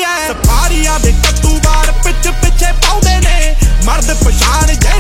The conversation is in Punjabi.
ਐ। ਸਫਾਰੀਆਂ ਦੇ ਕੱਦੂ ਵਾਰ ਪਿੱਛੇ ਪਾਉਂਦੇ ਨੇ, ਮਰਦ ਪਛਾਣ